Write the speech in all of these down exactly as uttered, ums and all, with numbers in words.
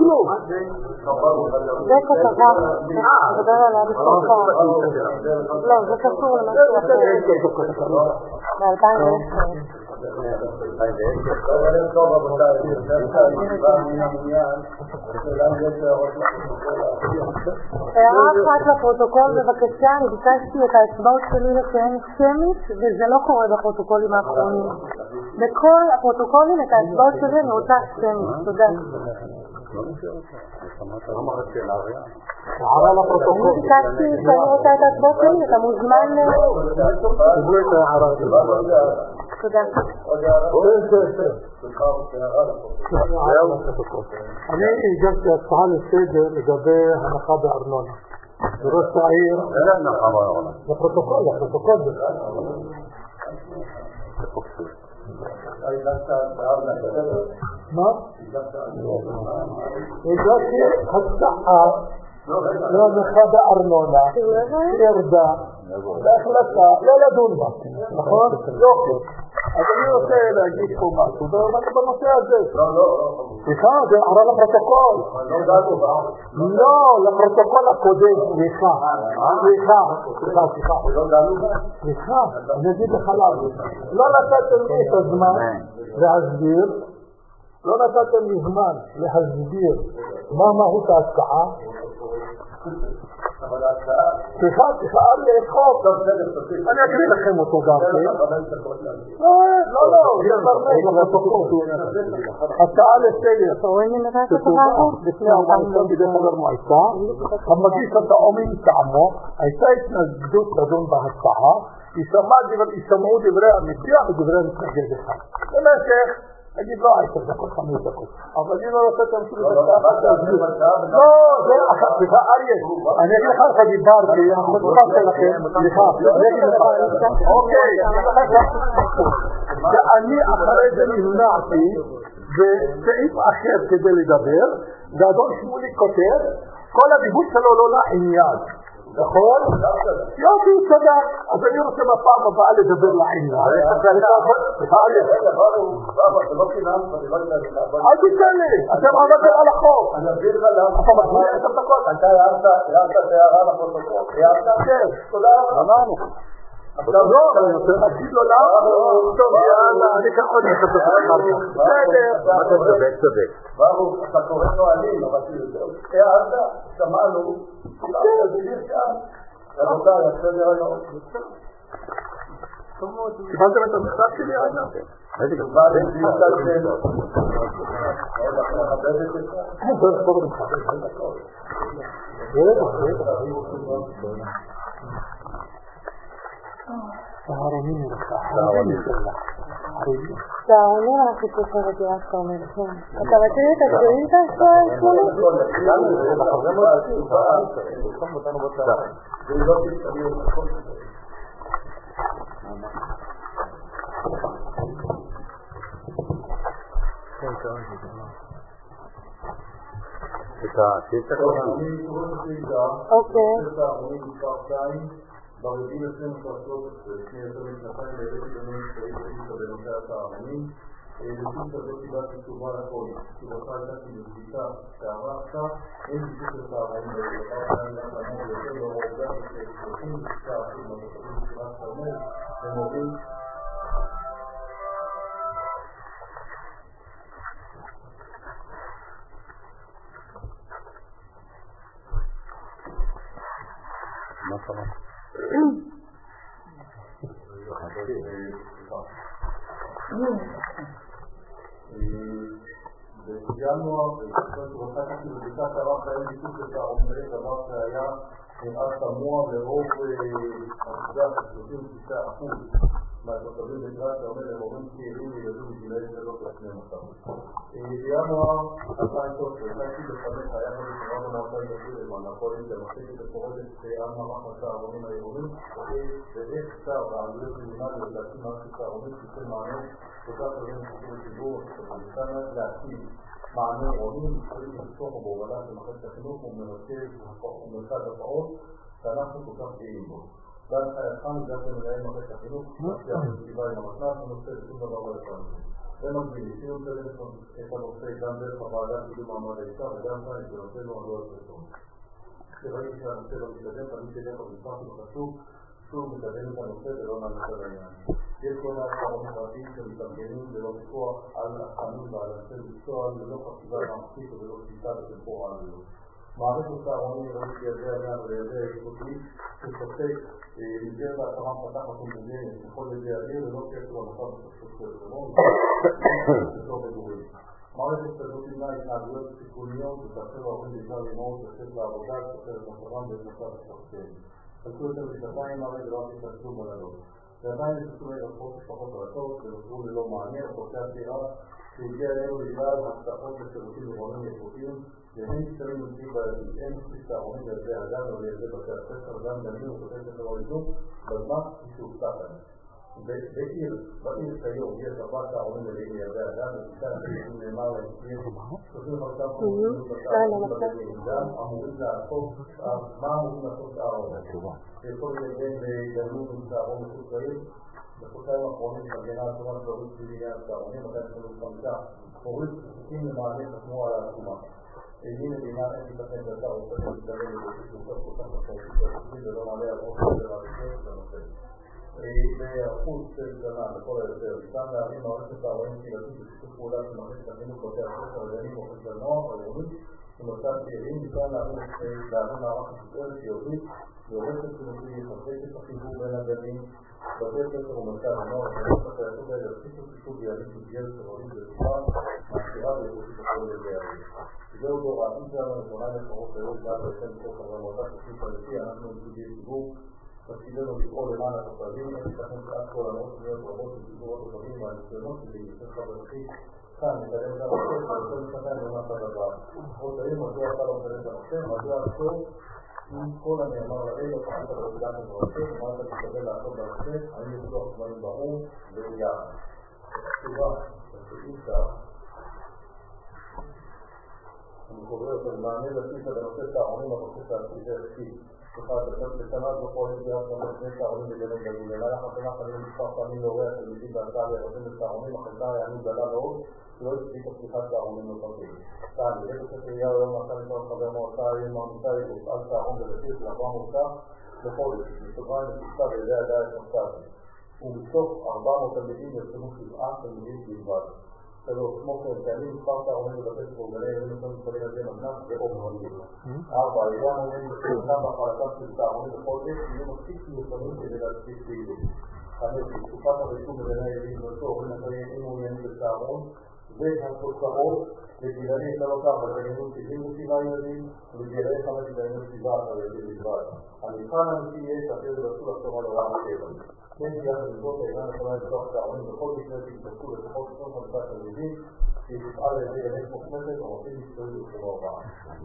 כלום. זה כתבה, מדבר עליה בסרפה. לא, זה קשור למשהו אחר. ב-אלפיים ועשר. הערה אחת לפרוטוקול בבקשה, אני ביקשתי את האצבעות שלי לציין שמית וזה לא קורה בפרוטוקולים האחרונים. בכל הפרוטוקולים את האצבעות שלי אני רוצה שמית. תודה. הערה לפרוטוקול. אני ביקשתי שאני רוצה את האצבעות שלי, אתה מוזמן ל... תבואי את הערה. תודה. אני הגשתי הצעה לסדר לגבי הנחה בארנונה. וראש העיר... אין הנחה בארנונה. לפרוטוקול, לפרוטוקול. מה? הגשתי הצעה להנחה בארנונה, ירדה, בהחלטה, לא לדון בה, נכון? יופי. אז אני רוצה להגיד פה משהו, בנושא הזה. סליחה, זה הערה לפרוטוקול. לא, לפרוטוקול הקודם, סליחה. סליחה, סליחה, סליחה. סליחה, אני אגיד לך למה. לא נתתם לי את הזמן להסביר, לא נתתם לי זמן להסביר מה מהות ההצעה. סליחה, סליחה, אריה, יש חוק. אני אקריא לכם אותו גם כן. לא, לא, לא, זה ברמק לפרוטוקול. הצעה לסדר שתובא לפני המועצה בידי חבר מועצה, המגיש הצעה מטעמו, הייתה התנגדות לדון בהצעה, יישמעו דברי המציע ודברי המתנגד אחד. במשך אגיד לא עשר דקות, חמש דקות. אבל אני לא רוצה תמשיך את הצעה להסביר. לא, זה אחת, סליחה, אריה, אני אגיד לך איך דיברתי, המספר שלכם, סליחה, אני אגיד לך, אוקיי, ואני אחרי זה נמנעתי בסעיף אחר כדי לדבר, ואדון שמולי כותב, כל הדיבור שלו לא לעניין. נכון? יופי, צדק. אז אני רוצה בפעם הבאה לדבר לעניין. אל תיתן לי, אתם עבדתם על החוק. אני אביא לך למה. אתה מגביל את הפרוטוקול. אתה הערת את הערה לפרוטוקול. הערת? כן. תודה רבה. אמרנו. לא, אני רוצה להגיד לו למה. טוב, יאללה, אני כך עוד נכנס את החלטה. בסדר. אתה צודק, צודק. ברור, אתה קורא נועלים, אבל הערת, שמענו. רבותיי, הסדר היום. קיבלתם את המכתב שלי רגע? רגע, מה נמצא לכם? סהרונים נראה. סהרונים אנחנו צריכים רדיעה סהרונים. אתה מכיר את השאילתה שלנו? אוקיי. ברגיל עשרים שלוש עשרה, לפני יותר משנתיים, העליתי בני ישראל שאילתה בנושא הצהרונים. לפי כזאת קיבלתי תשובה לכל. תשובתך הייתה כי בבדיקה שערה עכשיו, אין בדיוק לצהרונים בלבד, ואני גם אמור יותר לא עובדה ש-שלושים ותשעה אחוז מהתושבים בקריית כרמל הם הורים מה קרה? בינואר, ובחצי בבדיקת הרב חיים ביטוק לצהרונים, דבר שהיה נראה תמוה לרוב העובדה ש-שלושים ותשעה אחוז מהתושבים בקריית כרמל הם הורים צעירים וילדים בגילאי שלוש עד שנים עשר. בינואר אלפיים ושלוש עשרה, חצי בחמש היה במשרד המועצה האזורית הקואליציה מחליטת לפורטת על מערך הצהרונים העירוניים ואיך אפשר בעלויות מינימליות להקים מערכת צהרונים שתיתן מענה תודה חברים לשירות הציבור שתפקידן להקים מענה עירוני מקצועי בפיקוח ובהובלה של מערכת החינוך ומרכז הפעוט שאנחנו כל כך גאים בו. בהנחייתך ניגש למנהל מערכת החינוך, יחד ישיבה עם המתנ"ס ונושא שום דבר לא לפעמים. במקביל, ניסינו לקדם את הנושא גם דרך הוועדה לקידום מעמד האישה וגם כאן את הנושא לא עלו על פרסום. כשראיתי שהנושא לא מתקדם, אני כדרך המספר חשוב, שוב מקדם את הנושא ולא נעשה לעניין. יש כל מעט חרונים פרטיים שמתארגנים ללא פיקוח על החיים ועל אנשי מקצוע, ללא חשיבה מערכתית וללא שליטה בטמפורליות. מערכת צהרונים ראיתי ילדי הגן וילדי האיכותית שספק מסגרת ההכרה מפתחת ומוגנת לכל ילדי העיר ולא קשר למצב הסוציו-אקונומי ושלא מגורים. מערכת כזאת תמנע התנהגויות סיכוניות ותאפשר להורים בעיקר לאמהות לצאת לעבודה, לספר את מצבם ואת מצב הסוציאלי. חלקו יותר משנתיים הרי ולא עשית תשלום בלדות. ועדיין נתנו לרפות משפחות רצות ונותרו ללא מענה אוכלוסייה צעירה שהגיעה אלינו בגלל הבטחות לשירותים עירוניים איכותיים והם נתקלים במציאות בעייתית. אין מספיק צהרונים לילדי הגן או לילדי בתי הספר, גם גנים ובתי ספר או איזון בזמן שהובטח להם. בעיר, בעיר כיום יש ארבעה צהרונים מלאים לילדי הגן ותשעה אנשים נאמר להם שיש שלושים וחמישה פרקים גם אמורים לעשות, מה אמורים לעשות צהרון? שיכול ילדים וגנים עם צהרון מחוץ לעיר בחודשיים האחרונים התארגנה התשומה של הורים בעניין הצהרונים, מאתיים עשרים וחמש הורים שזקוקים למענה חתמו על העצומה. איני מדינה אין ייתכן שאתה רוצה להתקדם לבסיס בסוף כל כך משמעותית והתקציב ולא מעלה על ראש הרעיון של הנושא. בהיערכות של שנה לכל היותר, ניתן להרים מערכת צהרונים קהילתית בשיתוף פעולה של מערכת החינוך בתי הספר הגנים ואופן הנוער העירונית ומרכז צעירים. ניתן להרים מערך משותפת יהודית והורשת חינוכית יחזק את החיבור בין הגנים בתי הספר ומרכז הנוער ומרכז היערכות האלה יפסיק לחישוב ויעלים מסגרת צהרונים בצורה מעשירה ואיכותית לכל ילדי העיר. זהו דור העתיד שלנו, נכונה לפחות היום גם בעצם כל חברי המועצה תוכנית פרטי, אנחנו נציגי ציבור תפקידנו לפעול למען התושבים, אין ייתכן שעד כל המאות פניות רבות של ציבור התושבים והניסיונות שלי יוצא חברתי כאן לקדם את הנושא ויוצא משנתיים למה הדבר. ראש העיר, מדוע אתה לא מקדם את הנושא, מדוע עצור עם כל הנאמר לרגע, תחת הרגילה חברתית, מה אתה תקבל לעשות בנושא, האם יצלוח זמנים ברור ויחד. התשובה, השאילתה, אני קורא אותו למענה לסיסה בנושא צהרונים הבקשה העתידי ערכי. בשנה זו פועלת ביחד גם בשני צהרונים בגנים גליל. במהלך השנה פנינו מספר פעמים להורי התלמידים בהצעה להירשם לצהרונים, החלטה הענית גדולה מאוד שלא הצדיק פתיחת צהרונים נוספים. שתיים, בבית הספר אליהו היום נעשה משרד חבר מועצה העיר מעמיתה על צהרון במחיר של ארבע מאות ש"ח לחודש, בסוגריים מתוקצב על ידי הדעת המסתעתי. ומתוך ארבע מאות תלמידים נרשמו שבעה תלמידים בלבד. שלוש, כמו כן, קיימים מספר צהרונים בבתי ספר וגני ילדים יכולים לקבל על ידי מתנ"ס ואופן רגיל. ארבע, העירייה מעוניינת בחלקם בהפעלתם של צהרונים בחודש יהיו מספיק מיוחדים כדי להצדיק פעילות. חמש, בתקופת הרישום בגני ילדים בסוף הורים אחרים אין מעוניינים בצהרון והתוצאות לגילאי שלוש ארבע גנים שבעים ושבעה ילדים ולגילאי חמש גנים שבעה עשר ילדים בלבד. המבחן האמיתי יהיה שאחרי זה רצו לחשוב על הוראה מטבע. כן, יחד עם זאת, העניין יכולה לפתוח צהרונים בכל מקרה שהתפתחו לפחות עשרים וחמישה תלמידים שיפעל על ידי ילד מוכנסת או מפעיל מקצועי בתחום ההוראה.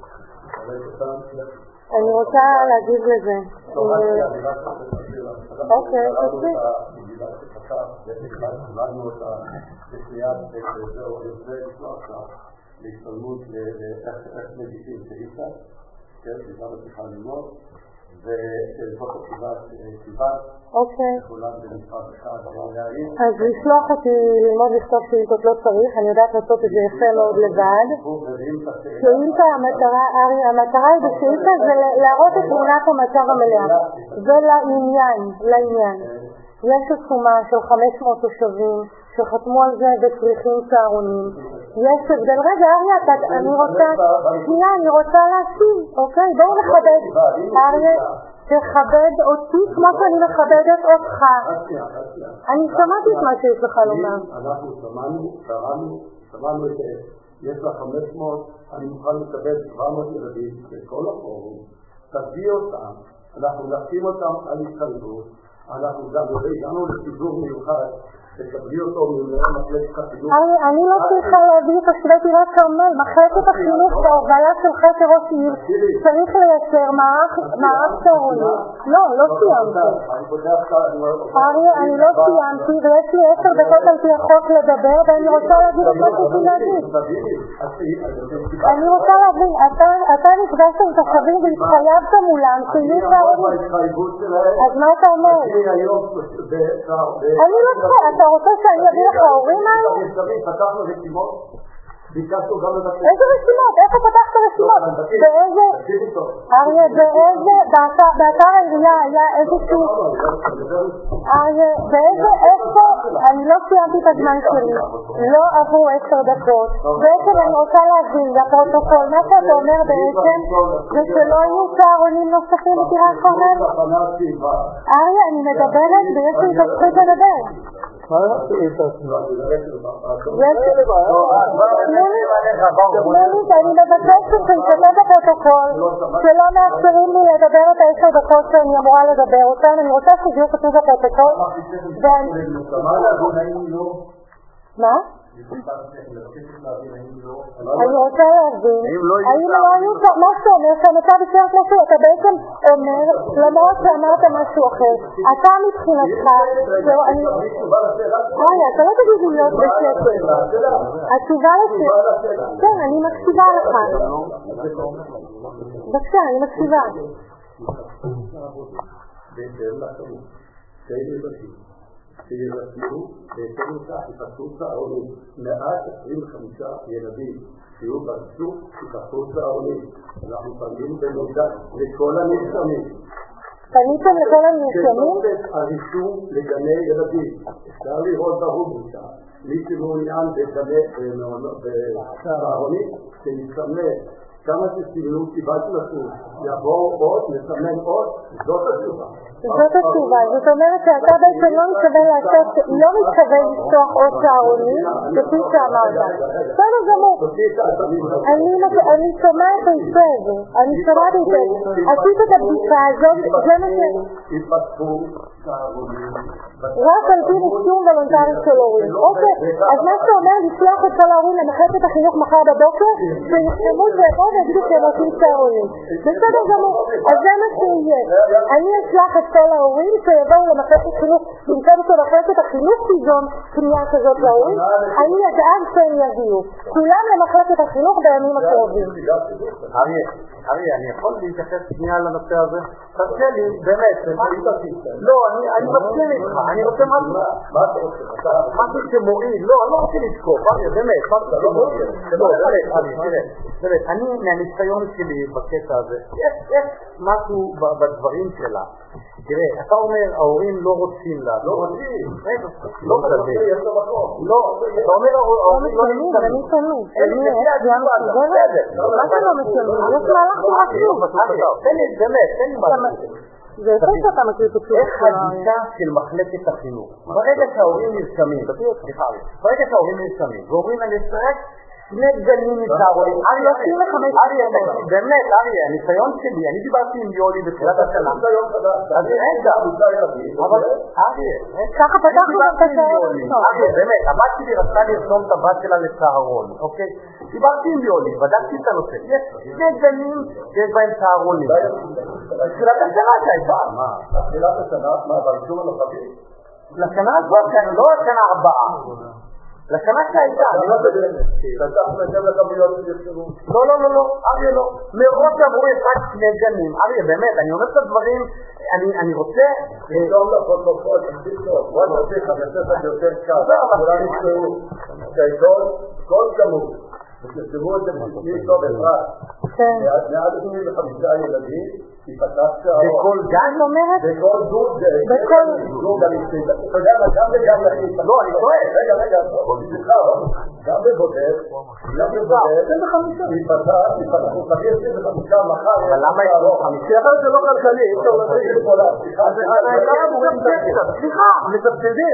אני רוצה להגיב לזה. אוקיי, אוקיי. קיבלנו את הספרייה וזהו, זה לשלוח לה להשתלמות לאיך מגישים שאיפה, כן, שגם צריכה ללמוד, וזאת הסיבה סיבת, יכולה במשרד אחד להעיר. אז לשלוח אותי ללמוד לכתוב שאילתות לא צריך, אני יודעת לעשות את זה יפה מאוד לבד. שאילתה, המטרה, ארי, המטרה היא בשאילתה זה להראות את תמונת המצב המלאה. ולעניין, לעניין. יש עצומה של חמש מאות תושבים שחתמו על זה וצריכים צהרונים. יש הבדל, רגע אריה, אני רוצה, שנייה, אני רוצה להשיב, אוקיי? בואו נכבד, אריה, תכבד אותי כמו שאני מכבדת אותך. אני שמעתי את מה שיש לך לומר. אנחנו שמענו, קראנו, שמענו את זה. יש לה חמש מאות, אני מוכן לקבל שבע מאות ילדים בכל הפורום. תביא אותם, אנחנו נקים אותם על התחייבות. אנחנו גם הגענו לסידור מיוחד שתקבלי אותו ממנהל מחלקת החינוך. אני לא צריכה להביא את תושבי טירת כרמל. מחלקת החינוך בהובלה של חקר ראש עיר צריך לייצר מערך צהרונים. לא, לא סיימתי. אריה, אני לא סיימתי ויש לי עשר דקות על פי החוק לדבר ואני רוצה להגיד את מה שיש לי להגיד. אני רוצה להבין, אתה נפגשת עם תושבים והתחייבת מולם שיהיו צהרונים. אז מה אתה אומר? אני לא צריכה, אתה אתה רוצה שאני אביא לך ההורים האלה? פתחנו רשימות, ביקשנו גם לבקש. איזה רשימות? איפה פתחת רשימות? באיזה? אריה, באיזה? באתר העירייה היה איזשהו... אריה, באיזה? איפה? אני לא סיימתי את הזמן שלי. לא עברו עשר דקות. בעצם אני רוצה להבין, לפרוטוקול, מה שאתה אומר בעצם זה שלא יהיו צהרונים נוספים בטירת כרמל? אריה, אני מדברת ויש לי את הזכות לדבר. מה עשו לי את עצמי? מונית, אני מבקשת שיתכתב בפרוטוקול שלא מאפשרים לי לדבר את העשר דקות שאני אמורה לדבר אותן. אני רוצה שתהיו כתוב בפרוטוקול. מה? אני רוצה להבין האם לא היו פה מה שאומר שהמצב יישאר כמו שהוא. אתה בעצם אומר למרות שאמרת משהו אחר אתה מבחינתך אוי אתה לא תגיד לי להיות בשקט. התשובה לשאלה כן אני מקשיבה לך בבקשה אני מקשיבה שירצו בהתאם לכך יפתחו צהרונים. מעט עשרים וחמישה ילדים שיהיו ברשות יפתחו צהרונים. אנחנו פנינו במודע לכל הנרשמים. פניתם לכל הנרשמים? כתובת הרישום לגני ילדים. אפשר לראות ברובוטה. מי שמעוניין בצהרונים שיסמן כמה שסימנו קיבלתי לכם. יבואו עוד, נסמן עוד, זאת התשובה. זאת התשובה, זאת אומרת שאתה בעצם לא מתכוון לעשות, לא מתכוון לפתוח עוד צהרונים, כפי שאמרת. בסדר גמור. אני שומעת היטב, אני שומעת היטב. עשית את הבדיקה הזאת, זה מה ש... יפתחו צהרונים. רק על פי רישום וולונטרי של הורים. אוקיי, אז מה שאתה אומר, לשלוח את כל ההורים למחלקת החינוך מחר בבוקר, שיחתמו שיבואו ויגידו שהם רוצים צהרונים. בסדר גמור, אז זה מה שיהיה. אני אשלח את כל ההורים שיבואו למחלקת חינוך, במקום שמחלקת החינוך תיזום פנייה כזאת להורים, אני אדאג שהם יביאו. כולם למחלקת החינוך בימים הקרובים. אריה, אריה, אני יכול להתייחס שנייה לנושא הזה? תרשה לי, באמת, לא, אני מסכים איתך, אני רוצה משהו, משהו שמועיל, לא, אני לא רוצה לתקוף, אריה, באמת, משהו שמועיל, לא, באמת, אריה, תראה, באמת, אני מהניסיון שלי בקטע הזה, יש משהו בדברים שלה, תראה, אתה אומר, ההורים לא רוצים לה, לא רוצים, לא רוצים, יש לו מקום, לא, אתה אומר, ההורים לא מתקלמים, אני מתקלמים, אני גם מסוגלת, מה זה לא מתקלמים? יש מהלך שחשוב, תן לי, באמת, תן לי משהו. זה איפה שאתה מכיר את התשובה? איך הגישה של מחלקת החינוך? ברגע שההורים נרשמים, סליחה, ברגע שההורים נרשמים, ואומרים אני אצטרך שני גנים מצהרונים, אריה, אריה, באמת, אריה, הניסיון שלי, אני דיברתי עם יולי בתחילת השנה. אז רגע, אבל אריה, ככה פתחנו גם את הצהרון. אריה, באמת, הבת שלי רצתה לרשום את הבת שלה לצהרון, אוקיי? דיברתי עם יולי, בדקתי את הנושא, יש שני גנים שיש בהם צהרונים. בתחילת השנה שהייתה, מה? בתחילת השנה, מה, ברישום הנוכחי? לשנה הזאת, לא לשנה הבאה. לשנה שהייתה, אני לא בדרך. אתה חושב לכמויות שיחשבו? לא, לא, לא, לא, אריה לא. מראש עברו אחד שני גנים. אריה, באמת, אני אומר את הדברים, אני רוצה... תשתום לפרוטוקול, תשתום. בוא נתחיל, אני אעשה את זה יותר קל. כולם ישמעו שכל כמות, ותשתמו את זה בשביל טוב בפרט. מעד עשרים וחמישה ילדים, תפתח שערות. בכל גן אומרת? בכל זוג, בכל זוג, אני חושב, אתה יודע מה, גם בגן יחיד. לא, אני טועה. רגע, רגע, סליחה, גם בבודד, גם בבודד, תפתח, תפתח, הוא תביא עשרים וחמישה מחר. אבל למה יש לו חמישה? אחרי זה לא כלכלי, אי אפשר להביא את כל סליחה. סליחה, מסבסדים.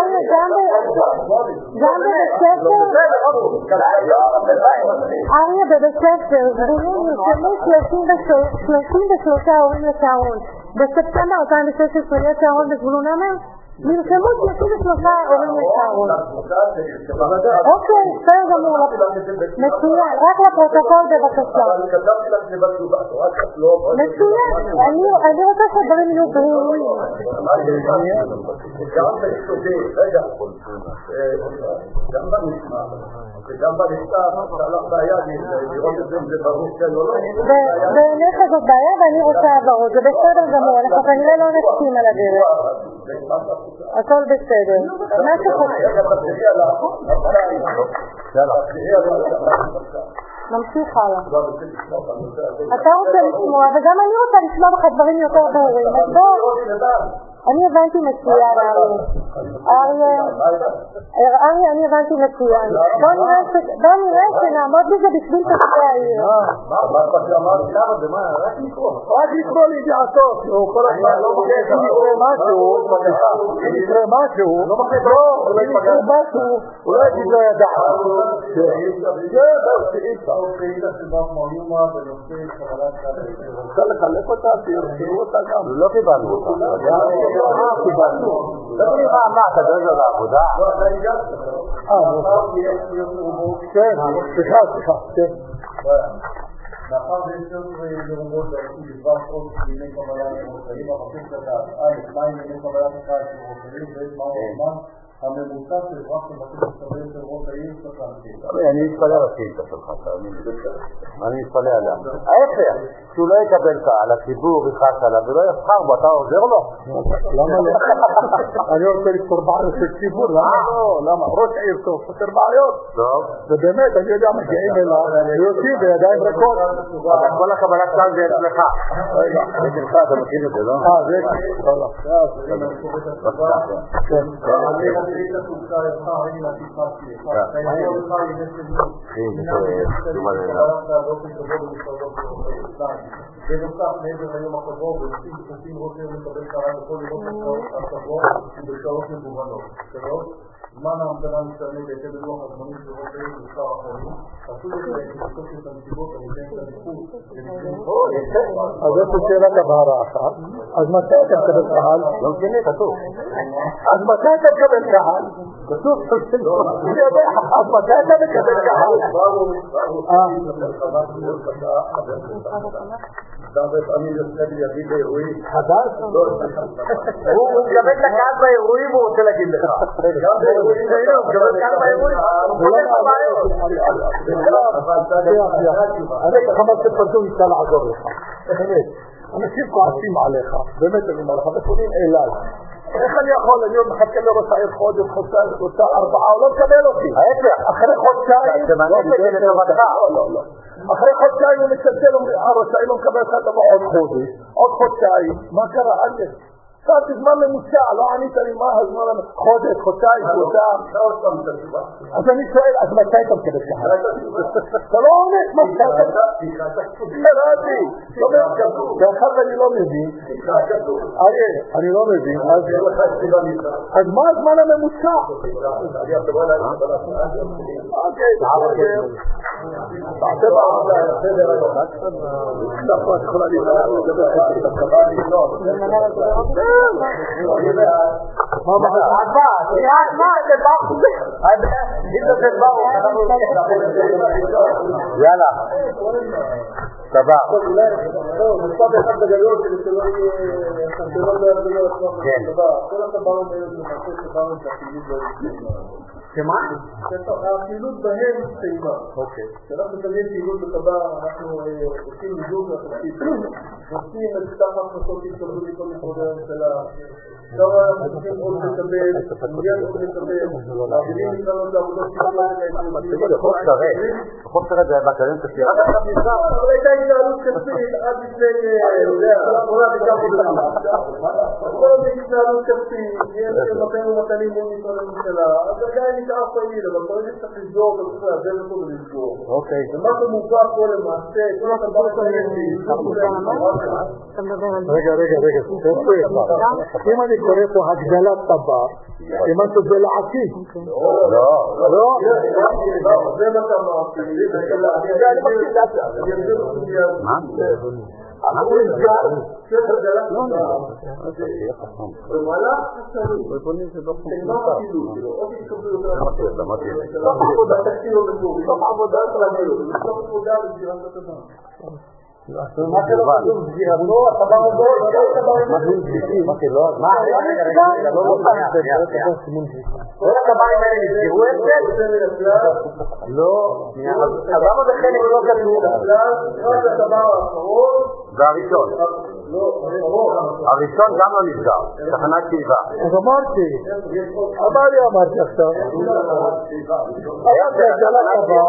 גם בבית ספר, אריה בבית ספר, זבורים נרשמו שלושים ושלושה הורים לצהרון. בספטמבר אלפיים ושש עשרה יש צהרון בזבולון עמר? נרשמו שלושים ושלושה הורים לצהרון. אוקיי, בסדר גמור. מצוין, רק לפרוטוקול בבקשה. מצוין, אני רוצה שהדברים יהיו ברורים. גם ביסודי, רגע, גם בנשמע וגם בנשתף, שהלך בעיה, לראות את זה אם זה ברור כן או לא. בעיניך זאת בעיה ואני רוצה עברות, זה בסדר גמור, אנחנו כנראה לא נסכים על הדרך. הכל בסדר. מה שחושב? נמשיך הלאה. אתה רוצה לשמוע, וגם אני רוצה לשמוע בך דברים יותר ברורים. אז בוא, אני הבנתי מצוין, אריה. אריה, אני הבנתי מצוין. בוא נראה שנעמוד בזה בשביל תושבי העיר. מה אתה שאמרת? כמה זה מה? רק לקרוא. רק לקרוא לידיעתו. הוא כל הזמן לא מוכן שיקרה משהו, יקרה משהו, לא מוכן יקרה משהו, אולי יגיד לו ידע. זה שאילתה. שאילתה שבא מוליומה בנושא קבלת חדש. אפשר לחלק אותה, תראו אותה גם. לא קיבלנו אותה. קיבלנו. לא יודעים מה אמרת, אתה דואג לו לעבודה? כן, סליחה, סליחה, כן. מאחר ויש מרובות דרכי בדבר חוק בימי קבלת ראשיים, המחליט לדעת, א', מה עם ימי קבלת הקהל של ראשיים, וב', מהו הזמן הממוצע של אזרח שמחליט לקבל של ראש העיר צריך להמשיך. אני מתפלא על השאילתה שלך, תאמין לי. אני מתפלא עליה. ההפך, שהוא לא יקבל קהל, הציבור יכעס עליו ולא יבחר בו, אתה עוזר לו? למה לא? אני רוצה לפתור בעיות של ציבור, למה לא? למה? ראש עיר טוב, פותר בעיות. טוב. ובאמת, אני יודע, מגיעים אליו, יוצאים בידיים ריקות. אבל כל הקבלת קהל זה אצלך. רגע, אצלך, אתה מכיר את זה, לא? אה, זה לא. כן. את התוצאה יפה, אני מעטיפה שלי. אני אותך עם איזה בנוסף, מעבר ליום הקבוע, ועושים כפופים רוצים לקבל קהל בכל לראות הקבוע ובשעות מגוונות. שלוש, זמן ההמתנה משתנה בהתאם ללוח הזמנים של ראש העיר ומספר החולים. חשוב לתקוף את הנסיבות וניתן את הניקוד. אז איפה שאלת הבהרה אחת? אז מתי אתה מקבל קהל? לא משנה, כתוב. אז מתי אתה מקבל קהל? כתוב, אני יודע, אז מתי אתה מקבל קהל? אני יוצא לידי באירועים חדש? הוא מקבל את הקהל באירועים, הוא רוצה להגיד לך. גם באירועים הוא מקבל את הקהל באירועים, הוא מקבל את הבעיות. אני כחמד שפרדו ניסה לעזור לך. באמת, אנשים כועסים עליך, באמת אני אומר לך, ופונים אליי. איך אני יכול, אני עוד מחכה לראש העיר חודש, חודשיים, שלושה, ארבעה, הוא לא מקבל אותי. ההפך, אחרי חודשיים, אחרי חודשיים הוא מצלצל, ראש העיר לא מקבל לך דבר עוד חודש, עוד חודשיים, מה קרה? אל שאלתי זמן ממוצע, לא ענית לי מה הזמן חודש, חודשיים, חודשיים. אז אני שואל, אז מתי אתה מקבל קהל? אתה לא עונה, מה שאתה? קראתי, ואחר אני לא מבין. אריה, אני לא מבין. אז מה הזמן הממוצע? אוקיי, תעשה בעבודה, בסדר היום. נכון, את יכולה להתחיל לדבר מה מה? ארבע, ארבע, זה באו. זה באו. יאללה. סבבה. מצב אחד בגלויות שלא יהיה שלא יהיה כן. כל הטבעות האלה למעשה שברנו את הפעילות בהם. שמה? הפעילות בהם סיימה. אוקיי. כשאנחנו מקבלים פעילות בטבע, אנחנו עושים מיזוג לתפקיד. עושים את סתם הכנסות שהתקבלו מכל משרדי הממשלה. שם אנחנו צריכים עוד לקבל, מגיעים עוד לקבל, מעבירים איתנו לעבודות שירות. חוק שרת. חוק שרת זה בכללים כפי. אבל הייתה התנהלות כספית עד לפני, עולה בכך חודשים. כל זה התנהלות כספית, יש מתנו מתנים מול משרד הממשלה, אז עדיין נשאר פעיל, אבל כל זה צריך לסגור, אתה צריך להעביר אותו ולסגור. אוקיי. ומה שמובא פה למעשה, כל הדבר הזה, רגע, רגע, רגע, אם אני קורא פה הגדלת טבע, אם משהו זה לעתיד. לא, לא. זה מה שאמרתי. אני מקשיב לאט. מה? אנחנו נסגר, ספר גלת טבע. במהלך השנים, תגמר הפעילות שלו, עוד התקבלו יותר סוף עבודה, תקציב המקורי, סוף עבודה סלגיות, סוף עבודה לסגירת הטבע. מה שלא כתוב סגירתו, הטבע הזה, מה זה מה שלא? מה? רגע, רגע, רגע, לא לא כל הטבעים האלה נסגרו את זה? לא. אז למה זה חלק לא כתוב? אז הטבע האחרון והראשון. הראשון גם לא נסגר, תחנת שאיבה. אז אמרתי, אמר לי אמרתי עכשיו. היה זה הגדלה קבע.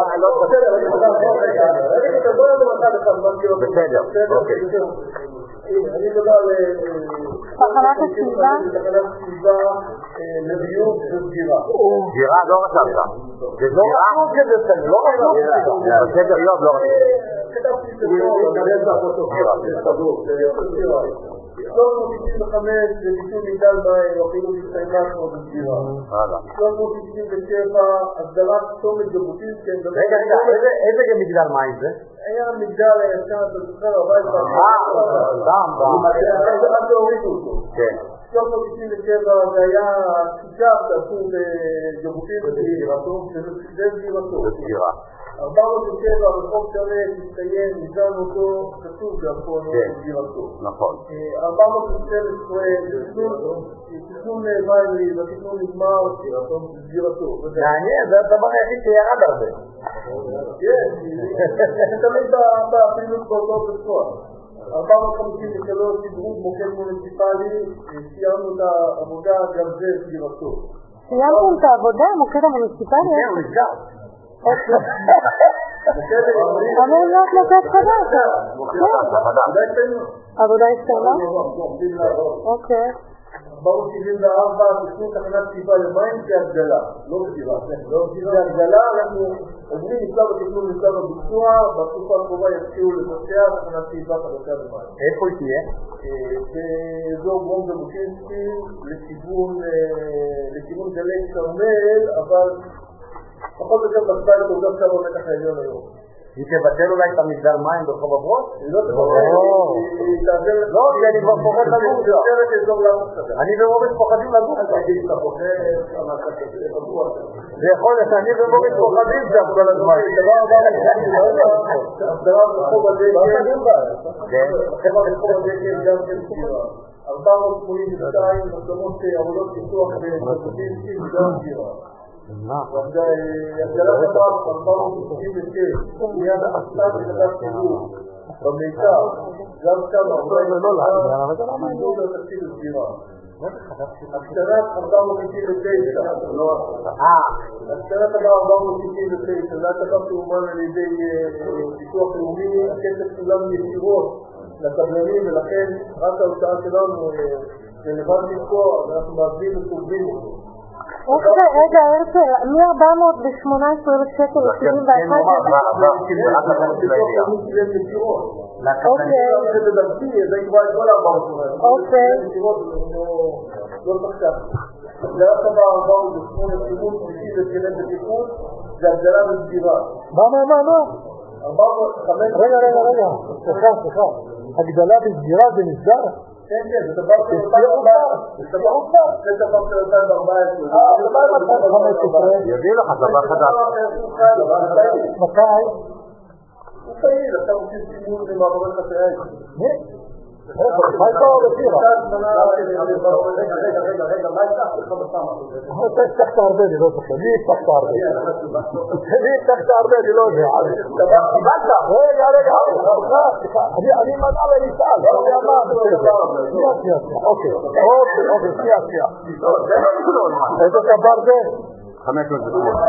בסדר, אוקיי. אני מדבר על תחנת השאיבה תחנת שאיבה לביוב וסגירה. סגירה לא רצבת. זה סגירה? לא רצבת. בסדר יוב לא רצבת. שלוש מאות תשעים וחמש זה ביטול מגדל מים, או אפילו הסתיימה כמו בסגירה. שלוש מאות תשעים ושבע הגדלת צומת ז'בוטינסקי. רגע, רגע, איזה גם מגדל מים זה? היה מגדל הישן, אתה זוכר, הביתה. אה, דם, דם. עד להורידו אותו. כן. שלוש מאות תשעים ושבע זה היה שישה שעשו בז'בוטינסקי, זה סגירתו. זה סגירה. ארבע מאות ושבע רחוב שרת, הסתיים, ניזן אותו, כתוב גם פה סגירתו. נכון. ארבע מאות ושתים עשרה, תכנון ויילי, והתכנון נגמר, סגירתו. מעניין, זה הדבר היחיד שירד הרבה. כן, זה תמיד בפעילות באותו בפועל. ארבע מאות חמישים ושלוש, שדרוג מוקד מוניציפלי, סיימנו את העבודה, גם זה סגירתו. סיימתם את העבודה, המוקד המוניציפלי? כן, הוא נסגר. אמור להיות מוקד חדש. עבודה הסתיימה? אוקיי. ארבע מאות שבעים וארבע, תכנון תחנת שאיבה למים כהגדלה, לא בסגירה, זה הגדלה, אנחנו עוברים נמצא בתכנון נמצא בביצוע, בתקופה הקרובה יתחילו לבצע תחנת שאיבה חדשה למים. איפה היא תהיה? באזור דרום ז'בוטינסקי, לכיוון גלי כרמל, אבל פחות או יותר בצבא לתעודת קו המתח העליון היום. היא תבטל אולי את המגדל מים ברחוב אברון? לא תבטל, היא תעזר... לא, כי אני כבר פוחד לגור שם. תעזרת אזור לארץ כזה. אני ומוריס פוחדים לגור שם. זה יכול להיות, אני ומוריס פוחדים שם כל הזמן. הסדרה ברחוב הדקל, חברה ברחוב הדקל גם כן סגירה. ארבע מאות שמונים ושתיים, השלמות עבודות פיתוח בז'בוטינסקי וגם סגירה. הגדלת הבא ארבע מאות תשעים ושש, מיד החסת וחדש סידור במיתר, גם שם עבודה סידור לתקציב לסגירה. הקטנת ארבע מאות תשעים ותשע, הקטנת הבא ארבע מאות תשעים ותשע, זה התקף שאומן על ידי פיתוח לאומי, הכסף כולם ישירות לקבלנים, ולכן רק ההוצאה שלנו רלוונטית פה, אנחנו מעבדים וסוגבים אותו. אוקיי, רגע, הרצל, מ-ארבע מאות ושמונה עשרה אלף שקל ל-שבעים ואחת אוקיי. לא תחשב. הגדלת הבא ארבע מאות ושמונה סימון שלישי לתקני בטיחות זה הגדלה וסגירה. מה, מה, מה, מה? רגע, רגע, רגע, סליחה, סליחה. הגדלה וסגירה זה נסגר? כן, כן, זה דבר של אלפיים וארבע עשרה. זה דבר של אלפיים וארבע עשרה. אה, זה מה עם אלפיים וחמש עשרה? יביא לך דבר חדש. מתי? הוא פעיל, אתה מוסיף סימון במעברי חצאי. מי? רגע, מה הייתה עוד הסירה? רגע, רגע, רגע, רגע, מה הייתה לך בסמה? אתה הצלחת הרבה, אני לא זוכר. מי הצלחת הרבה? מי הצלחת הרבה, אני לא יודע. קיבלת? רגע, רגע, סליחה. אני מנע לניסן. לא יודע מה. שנייה, שנייה. אוקיי, אוקיי, אוקיי, שנייה, שנייה. איזה דבר זה? חמש מאות ושמונה.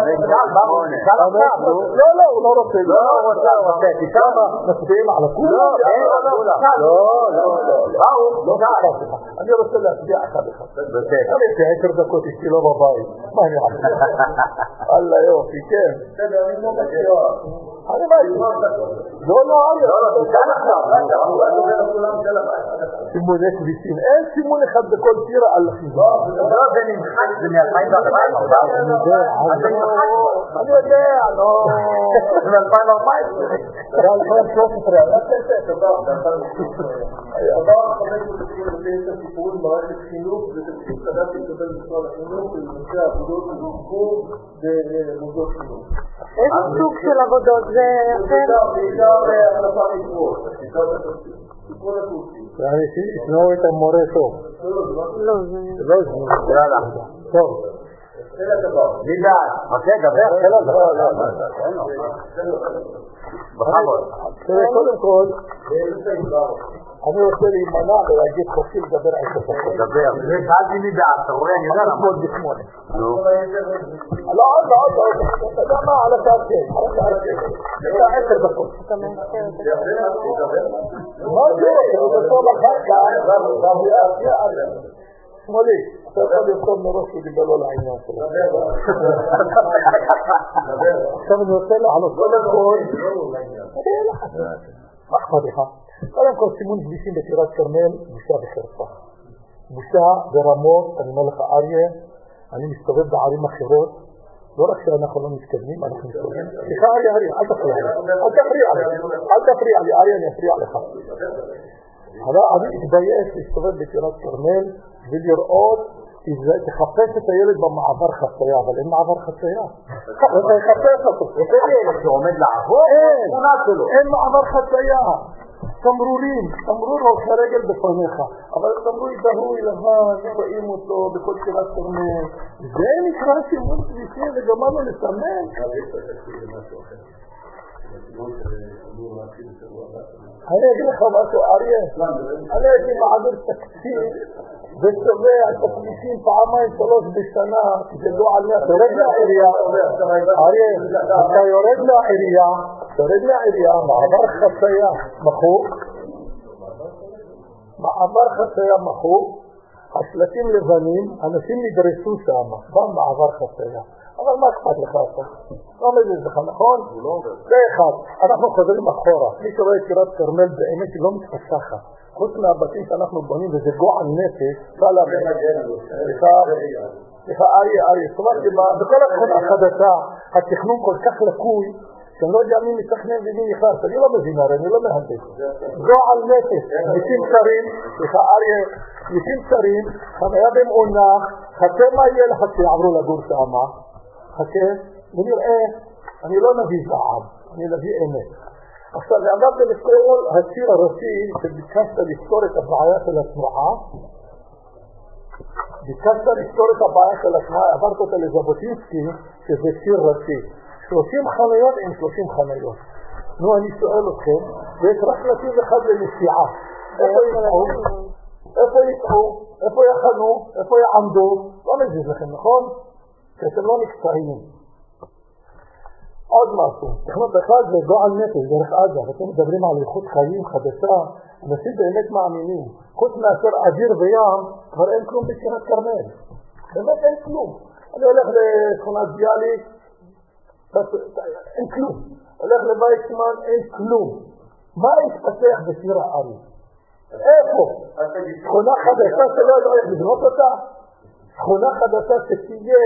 לא, לא, הוא לא רוצה. לא, הוא רוצה, הוא רוצה. כמה מצביעים על הכולה? לא, לא, לא, לא. אני רוצה להצביע אחד אחד. אני את עשר דקות אשתי לא בבית. מה אני עושה? אללה יופי, כן. אני לא מכירה. אני מה הייתי? לא, לא, אני לא. סימוני כבישים. אין סימון אחד בכל סירה על חיבה. לא, זה נמחק, זה מ-אלפיים וארבע עשרה. אני יודע, לא. זה מ-אלפיים וארבע עשרה. זה אלפיים ושלוש עשרה. עבר חמש מאות תשעים ותשע סיפורים במערכת חינוך ותקציב חדש להתקבל משרד החינוך ולנושא עבודות וזכור במוסדות חינוך. איזה סוג של עבודות זה? בעיקר החלפה מקרות. סיפור הקורסים. ישמעו את המורה טוב. לא, זה... לא ישמעו. יאללה. טוב. אלה דבר. לידע, משה, דבר. לא, לא, לא. בכבוד. קודם כל, אני רוצה להימנע ולהגיד חופשי לדבר על כסף. דבר, זה שאלתי מי בעד, אתה רואה, אני יודע למה. בשמונה. לא, עוד לא, עוד לא. אתה יודע מה? על השעה כן. על השעה כן. זה עשר דקות. מה זה? זה בסוף אחר כך. שמאלי, אתה יכול לרשום מראש שדיבר לו לעניין שלו. עכשיו אני רוצה לעלות. קודם כל, מה אכפת לך? קודם כל סימון כבישים בטירת כרמל, בושה וחרפה. בושה ברמות, אני אומר לך אריה, אני מסתובב בערים אחרות, לא רק שאנחנו לא מתקדמים, אנחנו מסתובבים. סליחה אריה, אריה, אל תפריע לי. אל תפריע לי, אל תפריע לי, אריה, אני אפריע לך. אבל אני אתבייש להסתובב בטירת כרמל ולראות, תחפש את הילד במעבר חצייה, אבל אין מעבר חצייה. תחפש אותו. איזה ילד שעומד לעבור? אין מעבר חצייה. תמרורים, תמרור הולכי רגל בפניך, אבל תמרור דהוי לבן, רואים אותו בכל טירת כרמל. זה נקרא סימון כבישים וגמרנו לסמן. אני אגיד לך משהו אריה, אני הייתי מעביר תקציב וצובע את הכבישים פעמיים שלוש בשנה, זה לא עליה, תורד לעירייה, אריה, אתה יורד לעירייה, תורד לעירייה, מעבר חצייה מחוק, מעבר חצייה מחוק, השלטים לבנים, אנשים נדרסו שם, במעבר חצייה. אבל מה אכפת לך עכשיו? לא מזיז לך, נכון? זה אחד. אנחנו חוזרים אחורה. מי שרואה את טירת כרמל באמת היא לא מתפתחת. חוץ מהבתים שאנחנו בונים וזה גועל נפש, סלאם. סליחה, אריה, אריה. סומכתי, בכל התכונה החדשה, התכנון כל כך לקוי, שאני לא יודע מי מתכנן ומי נכנס. אני לא מבין הרי, אני לא מהנדס. גועל נפש. מיסים שרים, סליחה, אריה, מיסים שרים, חניה במעונה, חכה מה יהיה לך שיעברו לגור שמה. חכה, ונראה, אני לא נביא זעם, אני נביא אמת. עכשיו, עמדת לכל הציר הראשי שביקשת לפתור את הבעיה של התנועה, ביקשת לפתור את הבעיה של התנועה, עברת אותה לז'בוטינסקי, שזה ציר ראשי. שלושים חניות עם שלושים חניות. נו, אני שואל אתכם, ויש רק נתיב אחד לנסיעה. איפה יצאו? איפה יצאו? איפה יחנו? איפה יעמדו? לא מזיז לכם, נכון? שאתם לא נקצרים. עוד משהו, תכנות אחד זה גועל נפש, דרך אגב, אתם מדברים על איכות חיים חדשה, אנשים באמת מאמינים, חוץ מאשר אוויר וים, כבר אין כלום בטירת כרמל. באמת אין כלום. אני הולך לשכונת ביאליק, אין כלום. הולך לוויצמן, אין כלום. מה יתפתח בשיר הארי? איפה? שכונה חדשה שלא יודע איך לבנות אותה? שכונה חדשה שתהיה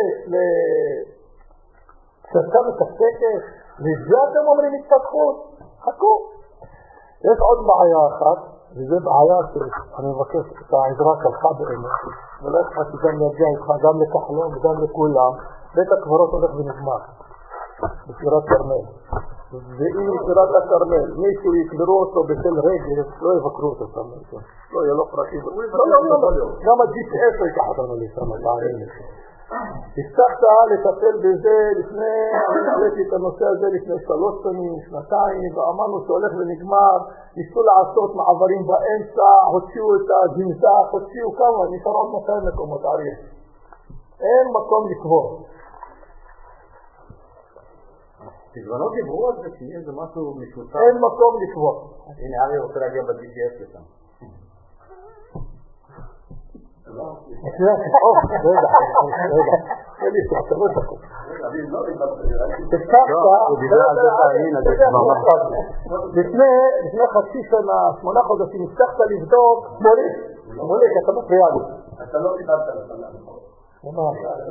לפצצה מתקתקת, וזה אתם אומרים התפתחות? חכו. יש עוד בעיה אחת, וזה בעיה שאני מבקש את העזרה שלך באמת, ולא אכפת גם להגיע איתך גם לכחלון וגם לכולם, בית הקברות הולך ונגמר בטירת כרמל. ואם בטירת הכרמל מישהו יקברו אותו בתל רגל, לא יבקרו אותו שם. לא יהיה לו פרטים. גם ה-ג'י פי אס לא ייקח אותנו לשם, תערים לכם. הבטחת לטפל בזה לפני, אני עליתי את הנושא הזה לפני שלוש שנים, שנתיים, ואמרנו שהולך ונגמר, ניסו לעשות מעברים באמצע, הוציאו את הגנזה, הוציאו כמה, נשאר עוד מאתיים מקומות אריה. אין מקום לקבור. תזמנות דיברו על זה שיהיה זה משהו משותף. אין מקום לקבור. הנה אריה רוצה להגיע ב-ג'י פי אס לשם. רגע, רגע, רגע, אלי, תחתרו את הכל. לפני חצי שנה, שמונה חודשים, הבטחת לבדוק מוליק, מוליק, אתה מפריע לי. אתה לא דיברת על השנה. מה?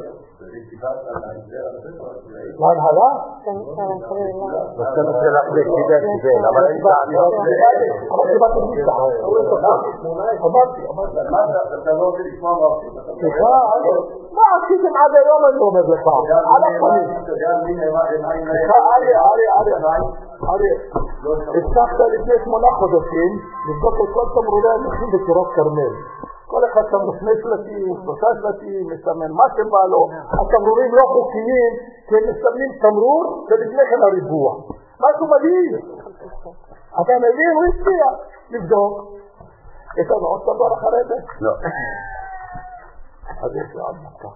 להנהלה? אתה נושא לך בקידה קיבל, אבל אין בעיה. אבל דיברתי מישהו. אמרתי, אמרתי. אתה לא רוצה לשמוע מה עושים. סליחה, מה עשיתם עד היום אני אומר לך? עד הפנים. סליחה, אריה, אריה, אריה, אריה. הבטחת לפני שמונה חודשים לבדוק את כל תמרורי הנכים בטירת כרמל. כל אחד שם שני שלטים, שלושה שלטים, מסמן מה שבא לו. התמרורים לא חוקיים, כי הם מסמנים תמרור ולפני כן הריבוע. משהו מדהים. אתה מבין, הוא הצליח לבדוק. יש לנו עוד דבר אחרי זה? לא. אז יש לי עוד מכתב.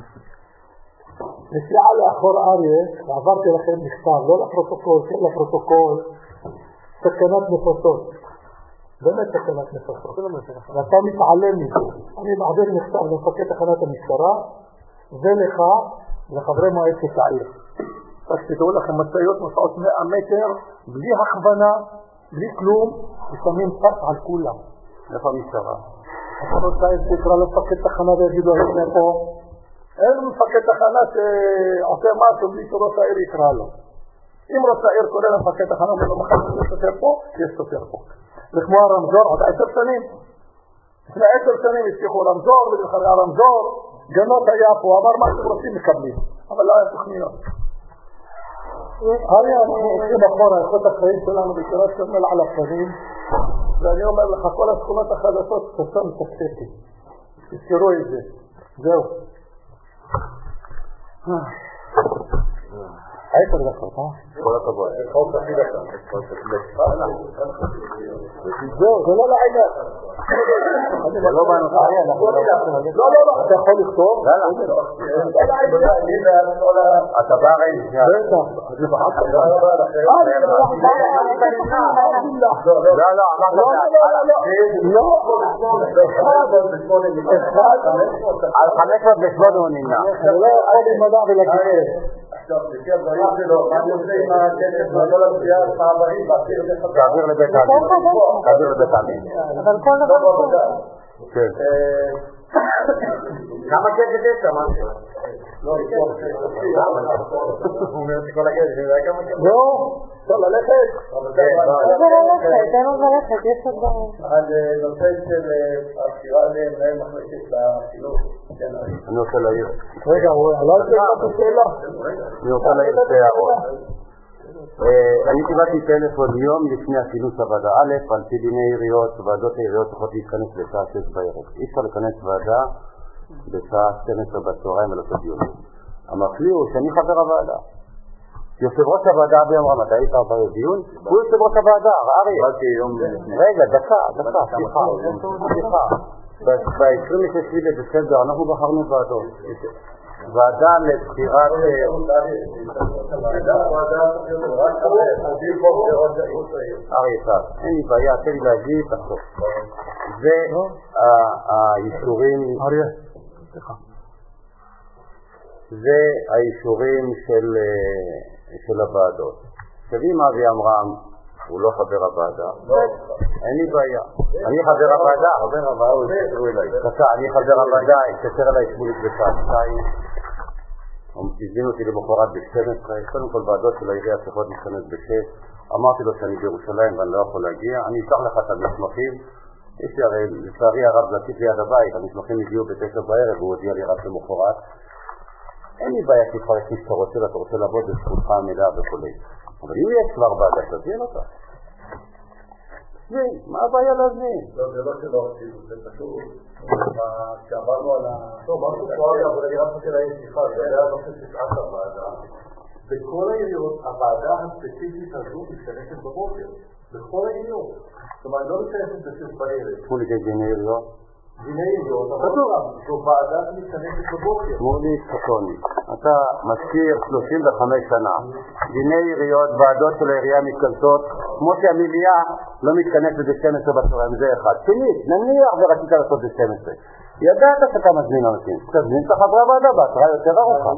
נסיעה לאחור אריה, ועברתי לכם מכתב, לא לפרוטוקול, כן לפרוטוקול, סכנת נפשות. באמת סכנת נפשות. ואתה מתעלם מזה. אני מעביר מכתב למפקד תחנת המשטרה, ולך, לחברי מועצת העיר. אז תדעו לכם, מצאיות מסעות מאה מטר, בלי הכוונה, בלי כלום, ושמים פס על כולם. איפה המשטרה? אתה רוצה את זה, תקרא למפקד תחנה ויגידו, הנה פה. אין מפקד תחנה שעושה משהו בלי שראש העיר יקרא לו. אם ראש העיר קורא למפקד תחנה, אומר לו, מחר יש סופר פה, יש סופר פה. זה כמו הרמזור, עד עשר שנים. לפני עשר שנים הבטיחו רמזור, ולאחרי הרמזור, גנות היה פה, אמר מה שאתם רוצים מקבלים, אבל לא היה תוכניות. הרי אנחנו הולכים אחורה, איכות החיים שלנו בקריית כרמל על הפנים, ואני אומר לך, כל השכונות החדשות תעשה מתקתקת. תזכרו את זה. זהו. עשר דקות, אה? כל הכבוד. זהו, זה לא לעניין. זה לא בנושא, לא, לא, לא, אתה יכול לכתוב? לא, לא. אתה בא הרי נשאר. בטח. זה בחד לא, לא, אמרת על חמש מאות ושמונה הוא נמנע. אני לא יכול למדע ולכתב. עכשיו, לפי הדברים שלו, מה אני עושה עם הכסף ולא להצביע על מעברים, תעביר לבית העמים. תעביר לבית העמים. אבל כל דבר טוב. כן. כמה כסף יש שם? לא, הוא אומר שכל הכסף, זה היה כמה כסף? לא, אפשר ללכת? איזה ללכת, אין עוד ללכת, יש עוד דברים. על נושא של הבחירה למנהל מחלקת החינוך. אני רוצה להעיר. רגע, הוא עלה את זה את השאלה. אני רוצה להעיר שתי הערות. אני קיבלתי טלפון יום לפני הכינוס הוועדה. א', על פי דיני עיריות, ועדות העיריות צריכות להתכנס בשעה שש בערב. אי אפשר לכנס ועדה בשעה שתים עשרה בצהריים ולעשות דיון. המפליא הוא שאני חבר הוועדה. יושב ראש הוועדה ביום רמת, היית בדיון? הוא יושב ראש הוועדה, אריה. רגע, דקה, דקה, סליחה, סליחה. ב-עשרים ושש לדצמבר אנחנו בחרנו ועדות. ועדה לבחירת... אריה צד, אין לי בעיה, תן לי להגיד, תחשוב. זה האישורים... אריה, סליחה. זה האישורים של הוועדות. שבים אבי אמרם, הוא לא חבר הוועדה. אין לי בעיה. אני חבר הוועדה, חבר הוועדה, הוא יתקשרו אליי. קצה, אני חבר הוועדה, יתקשר אליי שמולית בשעה שתיים. הם הזמינו אותי למחרת ב-שתים עשרה. קודם כל ועדות של העירייה צריכות להתכנס בשש. אמרתי לו שאני בירושלים ואני לא יכול להגיע. אני אשלח לך את המסמכים. יש לי הרי, לצערי הרב, להציף ליד הבית. המסמכים הגיעו בתשע בערב, והוא הודיע לי רק למחרת. אין לי בעיה שתפרש מי שאתה רוצה, ואתה רוצה לעבוד בזכותך המלאה וכו'. אבל אם יש כבר בעיה, תזמין אותה. תזמין, מה הבעיה להזמין? לא, זה לא שלא עושים, זה פשוט. כשעברנו על ה... טוב, משהו פה, אבל אני רק רוצה להגיד סליחה, זה היה נושא ששעת הוועדה. בכל העיריות, הוועדה הספציפית הזו מתכנסת בבוקר. בכל העיריות. זאת אומרת, לא מתכנסת בשש בערב. תפו לי כדיני עיריות. דיני עיריות, אבל זו ועדה שמתכנסת בבוקר. מולי חתוני, אתה מזכיר שלושים וחמש שנה. דיני עיריות, ועדות של העירייה מתכנסות, כמו שהמליאה לא מתכנסת ב-שתים עשרה בצהריים, זה אחד. שנית, נניח ורצית לעשות ב-שתים עשרה. ידעת שאתה מזמין אנשים. תזמין את חברי הוועדה בהתראה יותר ארוכה.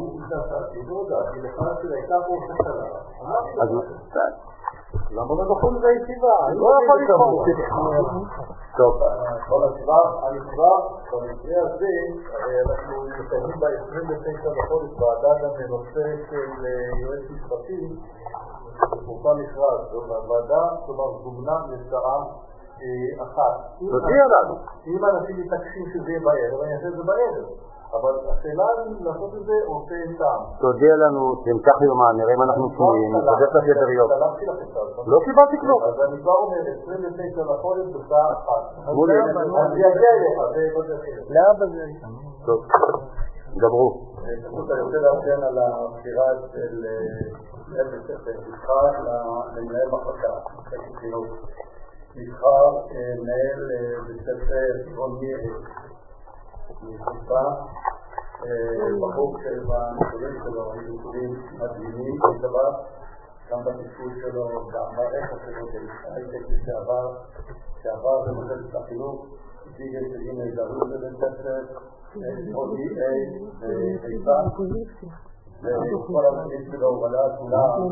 אז למה לא נכון זה הישיבה? לא יכול לקרוא. טוב. כל הסבר, הנקבע, במקרה הזה, הרי אנחנו מתקיימים ב-עשרים ותשע בחודש ועדה גם בנושא של יועץ משפטי, בפורסם מכרז, והוועדה, כלומר, זומנה לשעה אחת. תודיע לנו. אם אנשים מתעקשים שזה יהיה בערב, אני אעשה את זה בערב. אבל השאלה היא לעשות את זה עושה טעם. תודיע לנו, תמתח יומן, נראה אם אנחנו פנויים, נתודיע את הסדריות. לא קיבלתי כלום. אז אני כבר אומר, עשרים ותשע לחודש בשעה אחת. מולי. אז זה יגיע אליך, זה לא דרכי. לאבא זה... טוב, דברו. פשוט אני רוצה להרשן על הבחירה של בחירה למנהל מחלקה, חלק חינוך. נבחר מנהל בית ספר גולמי מחיפה, בחור שבנקודים שלו היו נקודים מדהימים בדבר, גם בתפקוד שלו, גם ברכב שלו, בהייטק לשעבר, שעבר במחלקת החינוך, הציג הישגים נהדרים בבית ספר, או די איי בחיפה, וכל המחלקת שלו הובלה כולם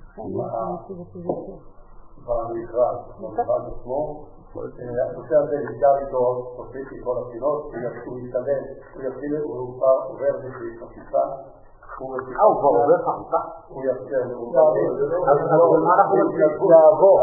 במכרז, במכרז עצמו. הנושא הזה נסגר איתו, תוסיף לי כל הבחינות, הוא יתקדם, הוא יפעיל, הוא עובר בשביל חפיפה. אה, הוא כבר עובר חפיפה? הוא יפעיל, הוא עובר. אז מה אנחנו נצטרך לעבור?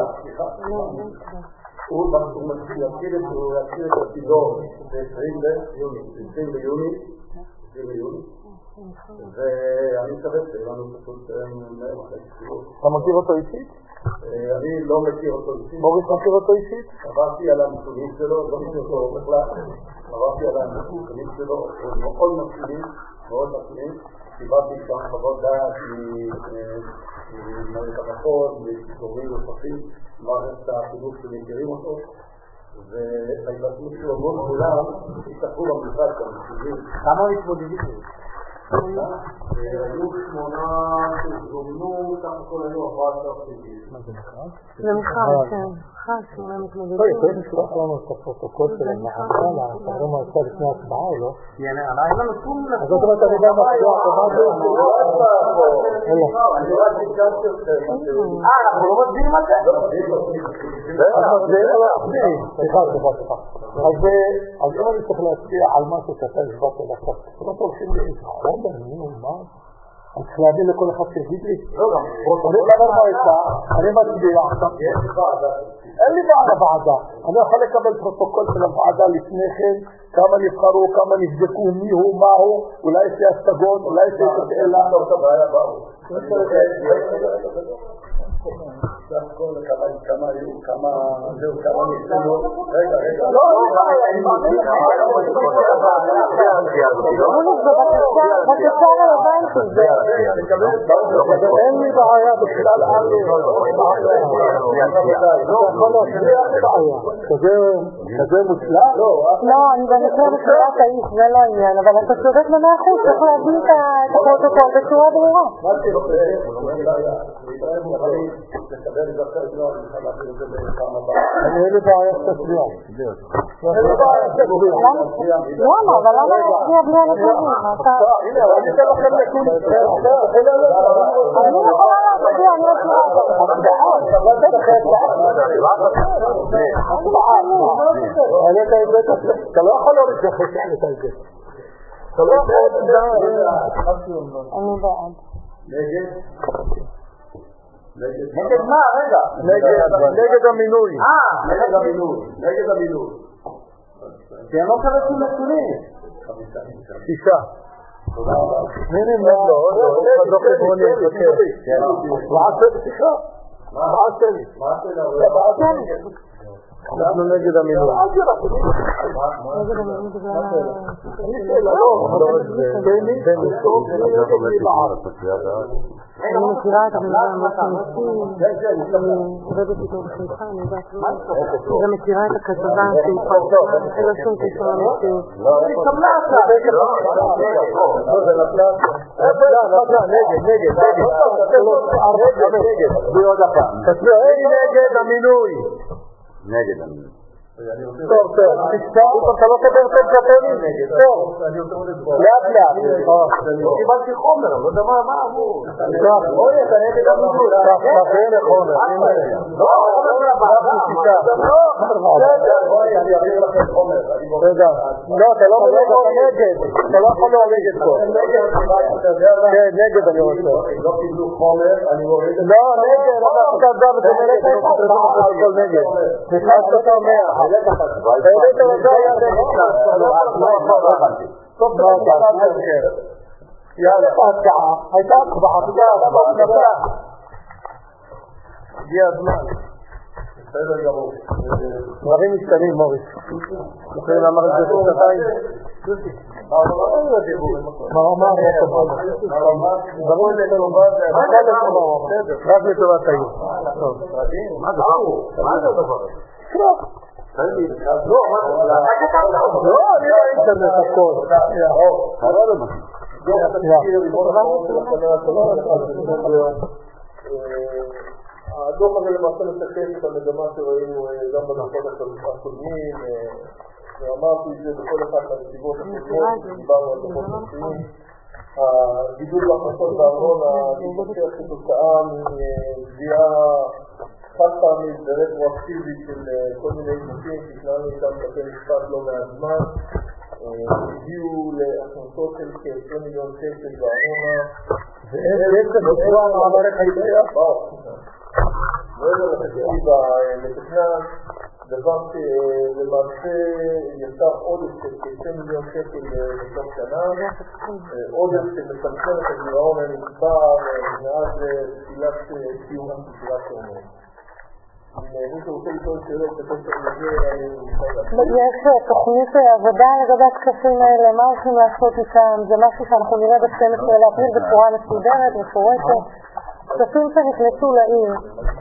הוא יפעיל את התפקידו ב-עשרים ביוני, עשרים ביוני, ואני מקווה שיהיה לנו פשוט אחרי תחילות. אתה מכיר אותו אישית? אני לא מכיר אותו אישית. מוריס מכיר אותו אישית? עברתי על הנתונים שלו, לא מכיר אותו בכלל. עברתי על הנתונים שלו, הוא מאוד מתחילים, מאוד מתחילים. קיבלתי גם חוות דעת ממערכת הביטחון, מגורמים נוספים, מערכת החינוך שמכירים אותו. וההתבטאות שלו מאוד כולם השתתפו במשרד גם. כמה מתמודדים? היו שמונה שזומנו, סך הכל היו ארבעה עשר סביבים. מה זה מכרז? זה מכרז, כן. מכרז, שמונה מתמודדים. לא, צריך לשלוח לנו את הפרוטוקול שלהם מהחל, החברים מהצד לפני הצבעה או לא? אין לנו שום אז זאת אומרת, אני גם מחזור החובה זה? אני רק ביקשתי אתכם. אה, אנחנו לא מצביעים על זה? אז מצביעים על להצביע. סליחה, סליחה, סליחה. אז אם אני צריך להצביע על משהו שאתה הסברת עכשיו, לא הולכים לאיזה חומר, נו, מה? אני צריך להבין לכל אחד שיגיד לי. לא, גם. אני מדבר בעצה, אני מצביע. אין לי בעד הוועדה. אני יכול לקבל פרוטוקול של הוועדה לפני כן, כמה נבחרו, כמה נבדקו, מי הוא, מה הוא, אולי יש לי השגות, אולי יש לי שאלה. לא, את הבעיה באו. סך הכל כמה היו, כמה, זהו, כמה ניסינו. רגע, רגע. לא, אני מאמין לך. בבקשה רלוונטי. אין לי בעיה בכלל א' כזה מוצלח? לא, אני במקרה בצורת האיש, זה לא העניין, אבל אתה צודק במאה אחוז, צריך להביא את הפרוטוקול בצורה ברורה. מה שרוצה, לקבל את זה, לא, אני יכול להביא את זה בפעם הבאה. אין לי בעיה שתצביע. אין לי בעיה שתצביע. למה? אבל למה להצביע בלי הנתונים? הנה, אני אתן לכם נתונים. אני יכולה להצביע, אני לא אתה לא יכול להוריד את זה, אתה לא יכול להוריד את זה. אני בעד. נגד? נגד מה? רגע. נגד המינוי. אה, נגד המינוי. נגד המינוי. כי אני לא קראת עם נתונים. שישה. מי נמנע? לא, לא חברוני. ועשה בשיחה. ועשה לי. ועשה לי. אנחנו נגד המינוי. נגד המינוי בגלל אני שאלה, לא. בני, בני, טוב, אני בעד. אני מכירה את הבן אדם המסים, אני עובדת איתו בחיפה, אני יודעת לא. אני גם מכירה את הכתבה שהתפרסמה, אין לו שום קשר למציאות. היא קבלה אותה. זה נפלה. נפלה, נגד, נגד, נגד. נגד, נגד. בלי עוד הפעם. תצביע, אין נגד המינוי. נגד המינוי. טוב, טוב, תשתעו, אתה לא תדבר טוב כתבים נגד, טוב, לאט לאט. לא קיבלתי חומר, לא יודע מה אמרו. כך, אוי, אתה נגד המינוי. כך, כך, הנה חומר. לא, חומר של הוועדה. בואי, אני אעביר לכם חומר. רגע, לא, אתה לא נגד, אתה נגד. אתה לא יכול להוריד פה. כן, נגד אני רוצה. לא קיבלו חומר, אני מוריד את זה. לא, נגד, אתה עזב את זה נגד, אתה עזב את הכל נגד. נכנס אותה מאה. העלית את זה היה נכנס. טוב, יאללה, ההצעה, הייתה הצבעה, נפלה. הגיע הזמן. בסדר גמור. דברים משתנים, מוריס. יכולים לומר את זה שתיים? מה הוא אמר? רק לטובת העיר. מה זה? מה זה הדבר? לא. לא, אני לא אינטרנט הכל. קרה למה? הדוח הזה למעשה משקף את המגמה שראינו גם בדוחות הקודמים, ואמרתי את זה בכל אחת מהנסיבות הקודמות, דיברנו על דוחות נוספים. הגידול בהכנסות בארנונה מתבצע כתוצאה מגבייה חד פעמית ורטרואקטיבית של כל מיני גופים שהתנהלנו איתם בבתי משפט לא מעט זמן. הגיעו להכנסות של כ-עשרים מיליון שקל בארנונה. ואיזה בצורה מעברך הידיעה? מעבר לתקציב המתכנן, דבר שלמעשה יצר עודף של כ-שני מיליון שקל בסוף שנה, עודף שמצמצם את הגירעון הנצבר מאז תחילת סיום הסדרת העונה. מי שרוצה לשאול שאלות בקשר לזה, אני מוכן להגיד. יש תוכנית עבודה לגבי הכספים האלה, מה הולכים לעשות איתם? זה משהו שאנחנו נראה ב-שנים עשר לאפריל בצורה מסודרת, מפורטת. כספים שנכנסו לעיר.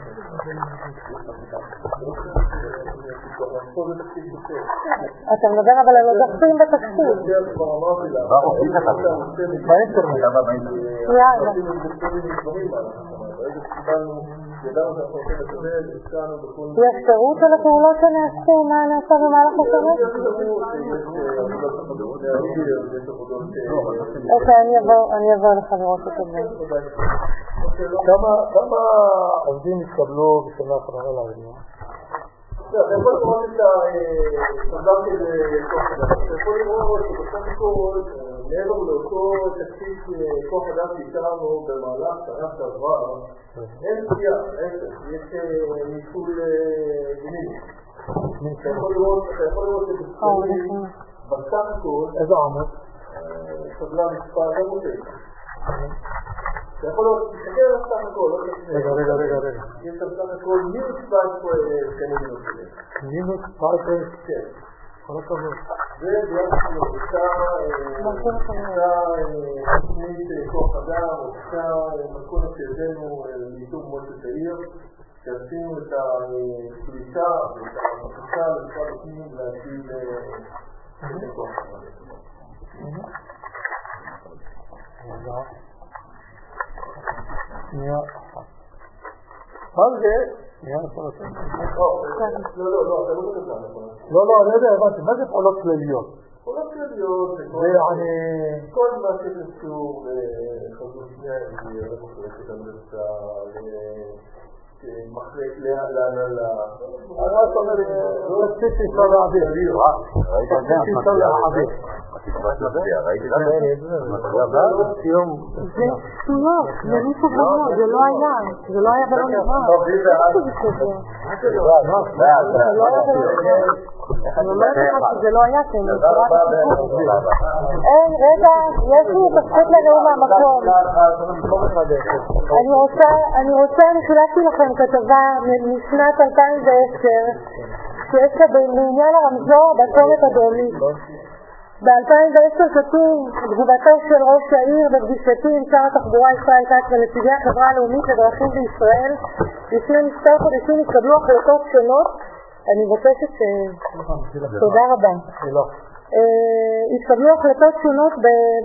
אתה מדבר אבל על עודפים בתקציב. באינטרנט. יאללה. יש פירוט על הפעולות שנעשו, מה נעשה במהלך השנה? אוקיי, אני אבוא לך לראות את זה. כמה עובדים התקבלו בשנה האחרונה לעבודה? אתה יכול לראות את הסטנדרט של כוח אדם. אתה יכול לראות שבסך הכל מעבר לאותו תקציב כוח אדם שהתקרנו במהלך שנה שעברה, אין פגיעה, עשר, יש ניצול גמיני. אתה יכול לראות שבסך בסך הכל איזה עמוד? סבלה מספר עמודים. אתה יכול לראות, תסתכל על סך הכל, לא תסתכל. רגע, רגע, רגע, רגע. יש שם סך הכל מינוס שבע עשרה תקנים מנוסים. מינוס שבע עשרה? כן. כל הכבוד. זה ביחס לאותה תוכנית כוח אדם, אותה מתכונת שהבאנו לאיתור מועצת העיר, שעשינו את הקליטה ואת הבקשה למשרד הפנים להגדיל את כוח אדם. שנייה. מה זה? שנייה, אפשר לעשות. לא, לא, לא, אתה לא תקצר. לא, לא, אני יודע, הבנתי. מה זה פעולות כלליות? פעולות כלליות זה כל מה שקשור לחזות שנייה, זה מחלקת המרצה, מחלק להנהלה. אני לא אומר, לא רציתי שאפשר להעביר. ראית את זה? שאפשר להעביר. ראיתי את זה? סיום. זה שטויות, זה מישהו ברור, זה לא היה, זה לא היה ברור דבר. אני אומרת לך שזה לא היה, כי אני מכירה את הסיפור. אין, רגע, יש לי תפקות לנאום מהמקום. אני רוצה, אני חילקתי לכם כתבה משנת אלפיים ועשר, שיש לה בעניין הרמזור בצומת הדרומית. ב-אלפיים ועשר כתוב תגובתו של ראש העיר בפגישתי עם שר התחבורה ישראל כץ ונציגי החברה הלאומית לדרכים בישראל. לפני מספר חודשים התקבלו החלטות שונות. אני מבקשת ש... תודה רבה. התקבלו החלטות שונות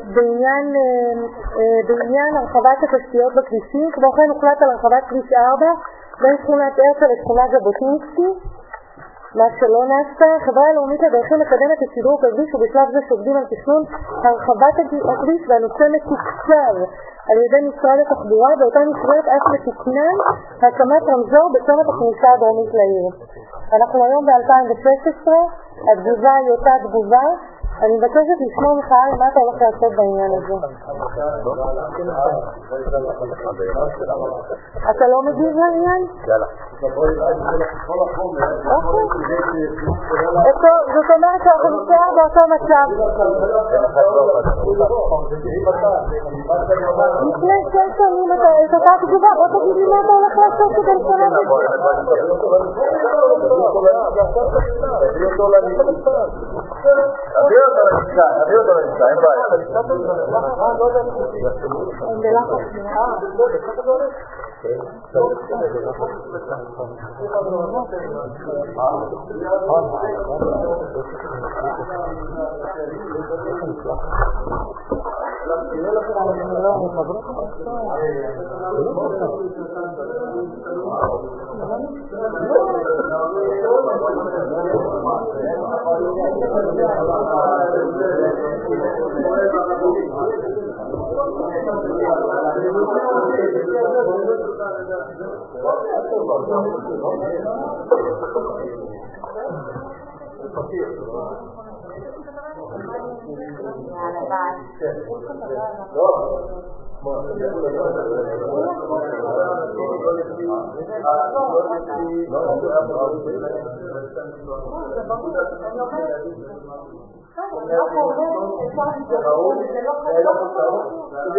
בעניין הרחבת התשתיות בכבישים. כמו כן הוחלט על הרחבת כביש ארבע בין שכונת הרצל לשכונת ז'בוטינסקי, מה שלא נעשה. החברה הלאומית לדרכים מקדמת את שדרוג הכביש ובשלב זה שוקדים על תכנון הרחבת הכביש, והנושא מתוקצב על ידי משרד התחבורה. באותה מסגרת אף מתוכנן הקמת רמזור בצומת הכניסה הדרומית לעיר. אנחנו היום ב-אלפיים ושש עשרה, התגובה היא אותה תגובה. אני מבקשת לשמוע ממך מה אתה הולך לעשות בעניין הזה. אתה לא מגיב לעניין? יאללה. זאת אומרת שאנחנו נשאר באותו מצב. לפני שש שנים את אותה תגובה, בוא תגיד לי מה אתה הולך לעשות כדי לשנות את זה. אביא אותו לנמצא, אין בעיה. אין בלחץ. לא